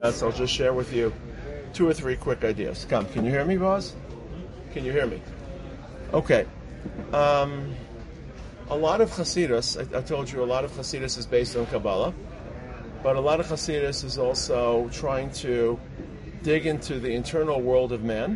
So I'll just share with you two or three quick ideas. Come, can you hear me, Boz? Can you hear me? Okay. A lot of Hasidus, I told you a lot of Hasidus is based on Kabbalah, but a lot of Hasidus is also trying to dig into the internal world of man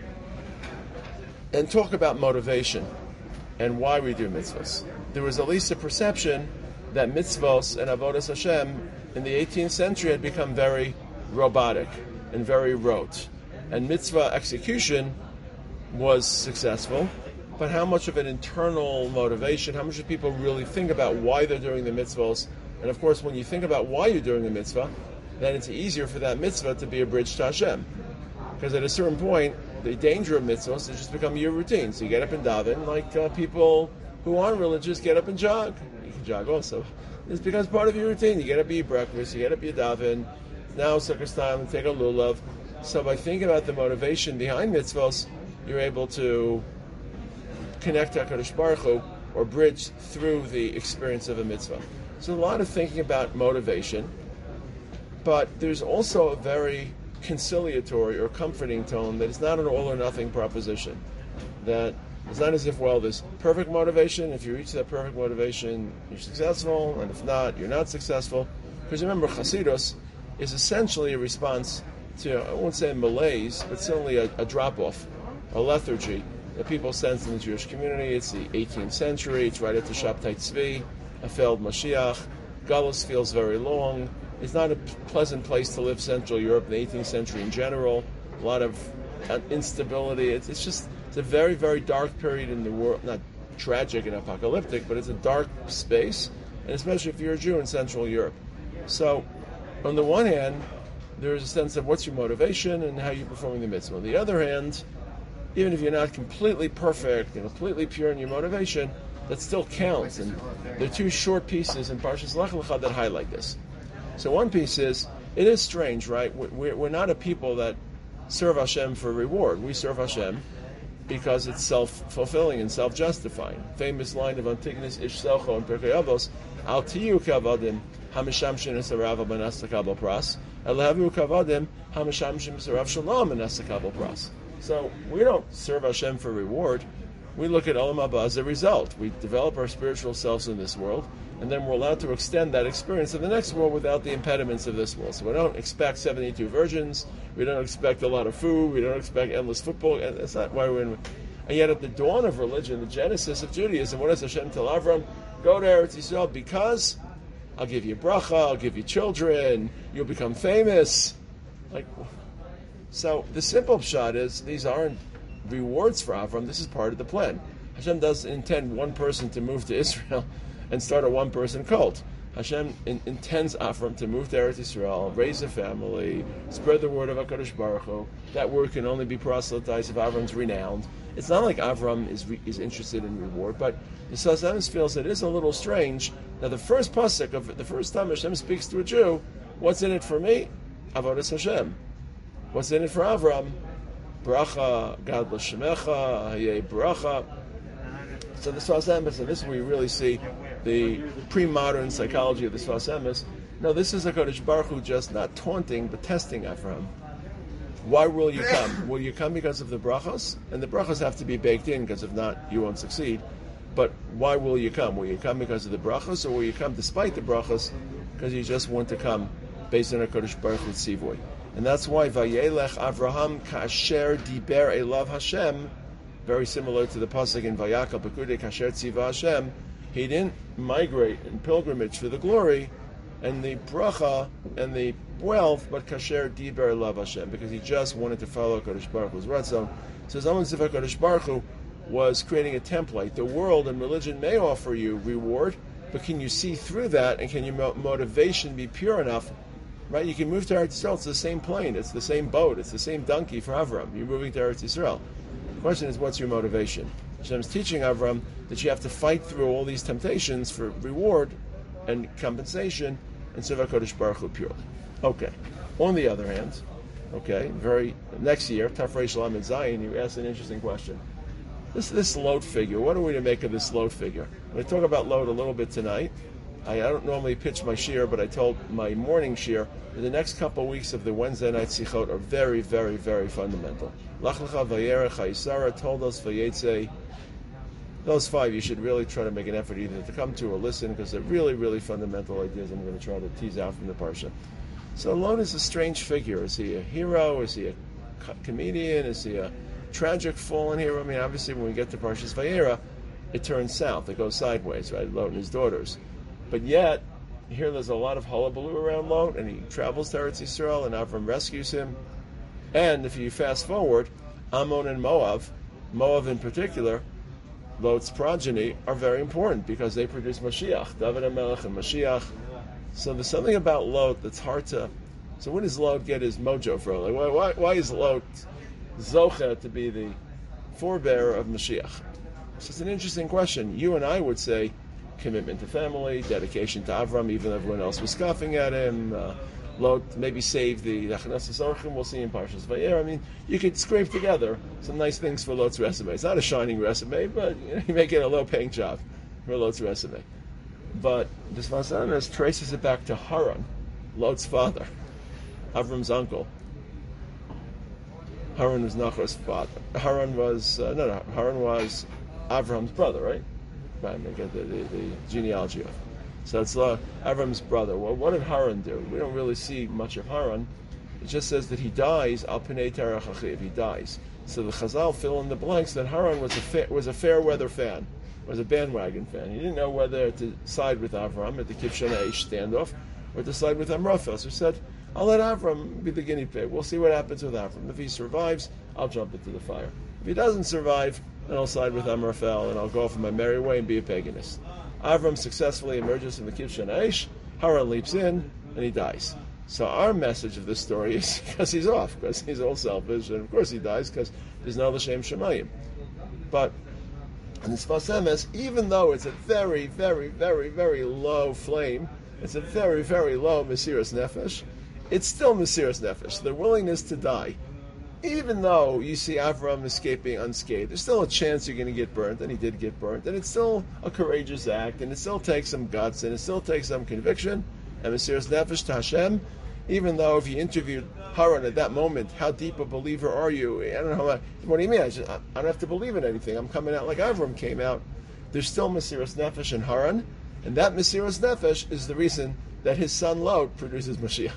and talk about motivation and why we do mitzvahs. There was at least a perception that mitzvahs and avodas Hashem in the 18th century had become very robotic and very rote. And mitzvah execution was successful, but how much of an internal motivation, how much do people really think about why they're doing the mitzvahs? And of course, when you think about why you're doing the mitzvah, then it's easier for that mitzvah to be a bridge to Hashem. Because at a certain point, the danger of mitzvahs is just become your routine. So you get up and daven, like people who aren't religious get up and jog. You can jog also. It's becomes part of your routine. You get up, eat breakfast, you get up, you daven. Now sukkah's time, and take a lulav. So by thinking about the motivation behind mitzvahs, you're able to connect to HaKadosh Baruch Hu or bridge through the experience of a mitzvah. So a lot of thinking about motivation, but there's also a very conciliatory or comforting tone that it's not an all or nothing proposition. That it's not as if, well, there's perfect motivation. If you reach that perfect motivation, you're successful, and if not, you're not successful. Because remember, Chasidus is essentially a response to, I won't say malaise, but certainly a drop-off, a lethargy that people sense in the Jewish community. It's the 18th century. It's right after Shabtai Tzvi, a failed Mashiach. Galus feels very long. It's not a pleasant place to live, Central Europe, in the 18th century in general. A lot of instability. It's a very, very dark period in the world. Not tragic and apocalyptic, but it's a dark space, and especially if you're a Jew in Central Europe. So, on the one hand, there's a sense of what's your motivation and how you're performing the mitzvah. On the other hand, even if you're not completely perfect and completely pure in your motivation, that still counts. And there are two short pieces in Parshas Lech Lecha that highlight this. So one piece is, it is strange, right? We're not a people that serve Hashem for reward. We serve Hashem because it's self-fulfilling and self-justifying. Famous line of Antigonus Ish Selcho in Pirkei Avos, Al tiyu kavadim hamishamshin esarav manas takabel pras, elhavu kavadim hamishamshin esarav shalom manas takabel pras. So we don't serve Hashem for reward. We look at Olam Haba as a result. We develop our spiritual selves in this world, and then we're allowed to extend that experience to the next world without the impediments of this world. So we don't expect 72 virgins. We don't expect a lot of food. We don't expect endless football. And that's not why we're in. And yet at the dawn of religion, the genesis of Judaism, what does Hashem tell Avram? Go to Eretz Yisrael because I'll give you bracha, I'll give you children, you'll become famous. So the simple shot is these aren't rewards for Avram. This is part of the plan. Hashem doesn't intend one person to move to Israel and start a one-person cult. Hashem intends Avram to move to Eretz Yisrael, raise a family, spread the word of HaKadosh Baruch Hu. That word can only be proselytized if Avram's renowned. It's not like Avram is interested in reward, but the Sfas Emes feels it is a little strange that the first pasuk of the first time Hashem speaks to a Jew, what's in it for me? Avodas Hashem. What's in it for Avram? Bracha, Gad L'Shemecha, Hayei Bracha. So the Sfas Emes, and this is where you really see the pre-modern psychology of the Sfas Emes. No, this is HaKadosh Baruch Hu just not taunting, but testing Avram. Why will you come? Will you come because of the brachos? And the brachos have to be baked in, because if not, you won't succeed. But why will you come? Will you come because of the brachos, or will you come despite the brachos, because you just want to come based on HaKadosh Baruch Hu's tzivoy? And that's why Vayelech Avraham Kasher Diber Elav Hashem, very similar to the pasuk in Vayakal Pekudei Kasher Tziva Hashem. He didn't migrate in pilgrimage for the glory and the bracha and the wealth, but Kasher Diber Elav Hashem, because he just wanted to follow HaKadosh Baruch Hu's ratzon. So it's almost as if HaKadosh Baruch Hu was creating a template. The world and religion may offer you reward, but can you see through that, and can your motivation be pure enough? Right, you can move to Eretz Yisrael. It's the same plane, it's the same boat, it's the same donkey for Avram. You're moving to Eretz Yisrael. The question is, what's your motivation? Hashem's teaching Avram that you have to fight through all these temptations for reward and compensation and serve HaKadosh Baruch Hu purely. Okay. On the other hand, next year, Tafrei Lamed Zayin, you asked an interesting question. This load figure, what are we to make of this load figure? I'm going to talk about load a little bit tonight. I don't normally pitch my shir, but I told my morning shir that the next couple of weeks of the Wednesday night sichot are very, very, very fundamental. Lach lecha vayera chayisara told us vayetze. Those 5 you should really try to make an effort either to come to or listen, because they're really, really fundamental ideas I'm going to try to tease out from the parsha. So Lot is a strange figure. Is he a hero? Is he a comedian? Is he a tragic fallen hero? I mean, obviously when we get to Parshas Vayera, it turns south. It goes sideways, right? Lot and his daughters. But yet, here there's a lot of hullabaloo around Lot, and he travels to Eretz Yisrael, and Avram rescues him. And if you fast forward, Ammon and Moab in particular, Lot's progeny, are very important because they produce Mashiach, David HaMelech and Mashiach. So there's something about Lot that's hard to... So when does Lot get his mojo from? Like, why is Lot Zocha to be the forebearer of Mashiach? So it's an interesting question. You and I would say commitment to family, dedication to Avram, even though everyone else was scoffing at him. Lot maybe saved the Achnas Orchim, we'll see in Parshas Vayera. I mean, you could scrape together some nice things for Lot's resume. It's not a shining resume, but you make it a low-paying job for Lot's resume. But the Sfas Emes traces it back to Haran, Lot's father, Avram's uncle. Haran was Nachor's father. Haran was Avram's brother, right? Right, I get the genealogy of. So it's Avram's brother. Well, what did Haran do? We don't really see much of Haran. It just says that he dies, al pnei terach achiv, he dies. So the Chazal fill in the blanks that Haran was a fair weather fan, was a bandwagon fan. He didn't know whether to side with Avram at the Kivshan Eish standoff or to side with Amraphel. So he said, I'll let Avram be the guinea pig. We'll see what happens with Avram. If he survives, I'll jump into the fire. If he doesn't survive, then I'll side with Amraphel and I'll go off on my merry way and be a paganist. Avram successfully emerges from the Kivshan Eish, Haran leaps in, and he dies. So our message of this story is because he's off, because he's all selfish, and of course he dies because there's no L'Shem Shemayim. But in the Sfas Emes, even though it's a very, very, very, very low flame, it's a very, very low Mesiras Nefesh, it's still Mesiras Nefesh, the willingness to die. Even though you see Avram escaping unscathed, there's still a chance you're going to get burnt, and he did get burnt, and it's still a courageous act, and it still takes some guts, and it still takes some conviction, and Mesiras Nefesh to Hashem. Even though if you interviewed Haran at that moment, how deep a believer are you? I don't know, what do you mean? I don't have to believe in anything. I'm coming out like Avram came out. There's still Mesiras Nefesh in Haran, and that Mesiras Nefesh is the reason that his son Lot produces Mashiach.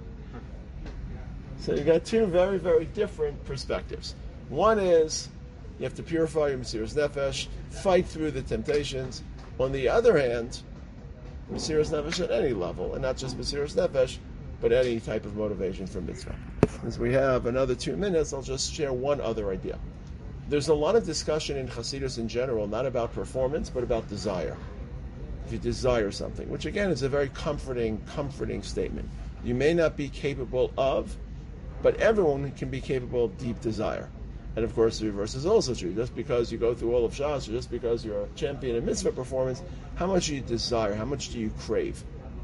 So you've got two very, very different perspectives. One is you have to purify your Mesiras Nefesh, fight through the temptations. On the other hand, Mesiras Nefesh at any level, and not just Mesiras Nefesh, but any type of motivation for mitzvah. As we have another 2 minutes, I'll just share one other idea. There's a lot of discussion in Hasidus in general, not about performance, but about desire. If you desire something, which again is a very comforting statement. You may not be capable of, but everyone can be capable of deep desire. And of course, the reverse is also true. Just because you go through all of Shas, or just because you're a champion in mitzvah performance, how much do you desire? How much do you crave?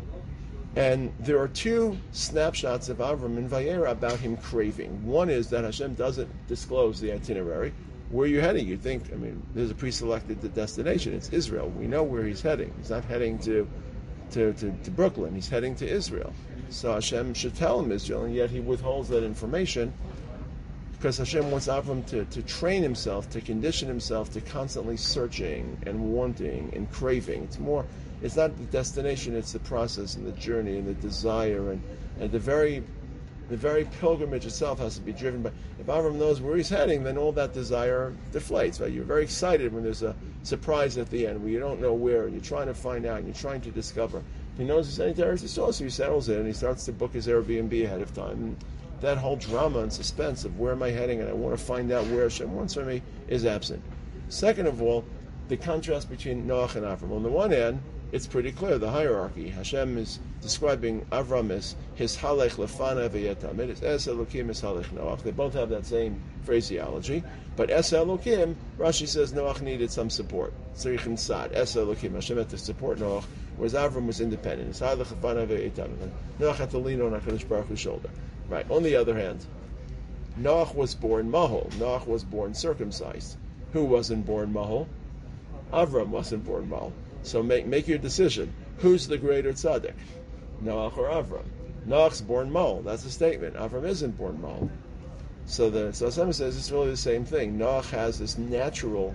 And there are two snapshots of Avram in Vayera about him craving. One is that Hashem doesn't disclose the itinerary. Where are you heading? You think, there's a pre-selected destination. It's Israel. We know where he's heading. He's not heading to Brooklyn. He's heading to Israel. So Hashem should tell him Israel, and yet he withholds that information because Hashem wants Avram to train himself, to condition himself to constantly searching and wanting and craving. It's not the destination, it's the process and the journey and the desire and the very pilgrimage itself has to be driven by. If Avram knows where he's heading, then all that desire deflates. Right? You're very excited when there's a surprise at the end, where you don't know where, and you're trying to find out, and you're trying to discover. He knows he's heading to Eretz Yisrael, so he settles in, and he starts to book his Airbnb ahead of time. And that whole drama and suspense of where am I heading, and I want to find out where Hashem wants from me, is absent. Second of all, the contrast between Noach and Avram. On the one hand, it's pretty clear, the hierarchy. Hashem is describing Avram as his halech lefana v'yetam. It is es Elokim es halech Noach. They both have that same phraseology. But es Elokim, Rashi says Noach needed some support. Tzrichim sad. Es Elokim, Hashem had to support Noach, whereas Avram was independent. His halech lefana v'yetam. Noach had to lean on HaKadosh Baruch Hu's shoulder. Right. On the other hand, Noach was born mahol. Noach was born circumcised. Who wasn't born mahol? Avram wasn't born mahol. So make your decision. Who's the greater tzaddik? Noach or Avram? Noach's born Mo. That's a statement. Avram isn't born Mo. So someone says it's really the same thing. Noach has this natural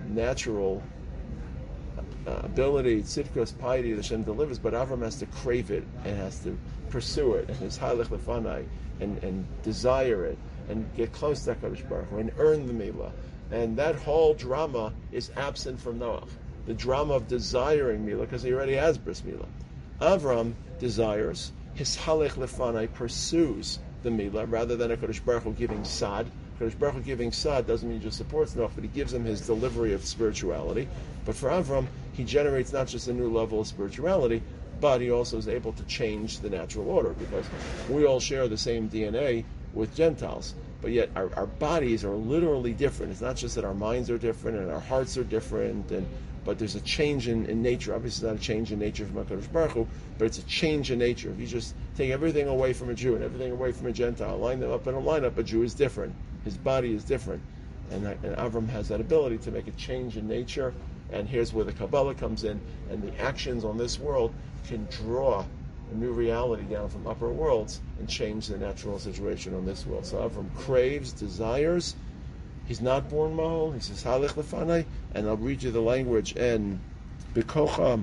ability, tzidkos, piety that Hashem delivers, but Avram has to crave it and has to pursue it, and his halech lefanai, and desire it, and get close to HaKadosh Baruch Hu, and earn the milah. And that whole drama is absent from Noach. The drama of desiring milah, because he already has bris milah. Avram desires, his halech lefanai pursues the milah, rather than HaKadosh Baruch Hu giving sad. HaKadosh Baruch Hu giving sad doesn't mean he just supports Noach, but he gives him his delivery of spirituality. But for Avram, he generates not just a new level of spirituality, but he also is able to change the natural order, because we all share the same DNA with Gentiles, but yet our bodies are literally different. It's not just that our minds are different and our hearts are different, but there's a change in nature. Obviously, it's not a change in nature from HaKadosh Baruch Hu, but it's a change in nature. If you just take everything away from a Jew and everything away from a Gentile, line them up in a lineup, a Jew is different. His body is different. And Avram has that ability to make a change in nature. And here's where the Kabbalah comes in, and the actions on this world can draw a new reality down from upper worlds and change the natural situation on this world. So Avram craves, desires. He's not born Mahol. He says Halech Lefanai, and I'll read you the language. And B'kocha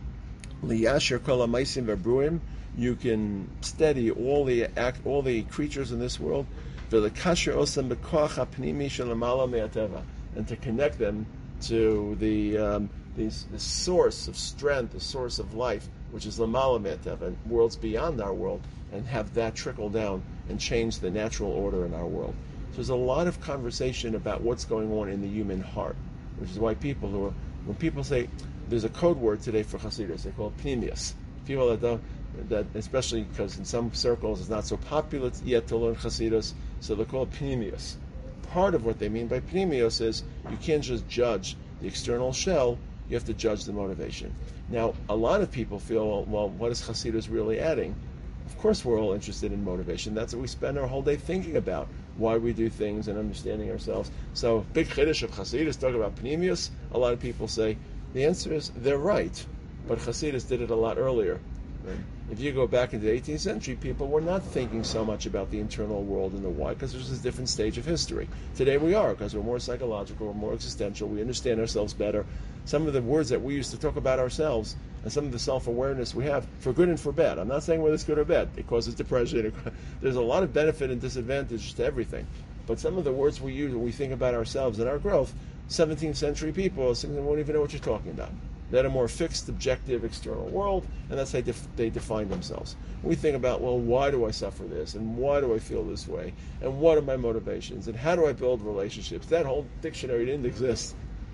liyasher kol hamaisim v'bruim, you can steady all the creatures in this world. V'lekasher osam b'koach hapnimi shel lamala me'ateva, and to connect them to the source of strength, the source of life, which is Lamala Me'ateva, and worlds beyond our world, and have that trickle down and change the natural order in our world. So there's a lot of conversation about what's going on in the human heart, which is why when people say, there's a code word today for Hasidus, they call it Pnimius. People that especially because in some circles it's not so popular yet to learn Hasidus, so they call it Pnimius. Part of what they mean by Pnimius is you can't just judge the external shell, you have to judge the motivation. Now, a lot of people feel, well, what is Hasidus really adding? Of course, we're all interested in motivation. That's what we spend our whole day thinking about, why we do things and understanding ourselves. So, big chiddush of Hasidus, talk about Pnimius. A lot of people say, the answer is, they're right, but Hasidus did it a lot earlier. Right? If you go back into the 18th century, people were not thinking so much about the internal world and the why, because there's a different stage of history. Today we are, because we're more psychological, we're more existential, we understand ourselves better. Some of the words that we used to talk about ourselves, and some of the self-awareness we have, for good and for bad. I'm not saying whether it's good or bad. It causes depression. There's a lot of benefit and disadvantage to everything. But some of the words we use when we think about ourselves and our growth, 17th century people won't even know what you're talking about. They had a more fixed, objective, external world, and that's how they define themselves. We think about, well, why do I suffer this, and why do I feel this way, and what are my motivations, and how do I build relationships? That whole dictionary didn't exist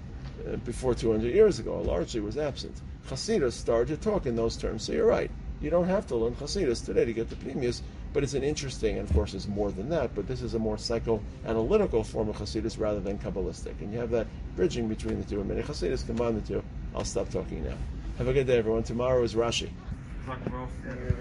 before 200 years ago. Largely was absent. Hasidus started to talk in those terms, so you're right. You don't have to learn Hasidus today to get the Pnimius, but it's an interesting, and of course it's more than that, but this is a more psychoanalytical form of Hasidus rather than Kabbalistic. And you have that bridging between the two. And many Hasidus combine the two. I'll stop talking now. Have a good day, everyone. Tomorrow is Rashi.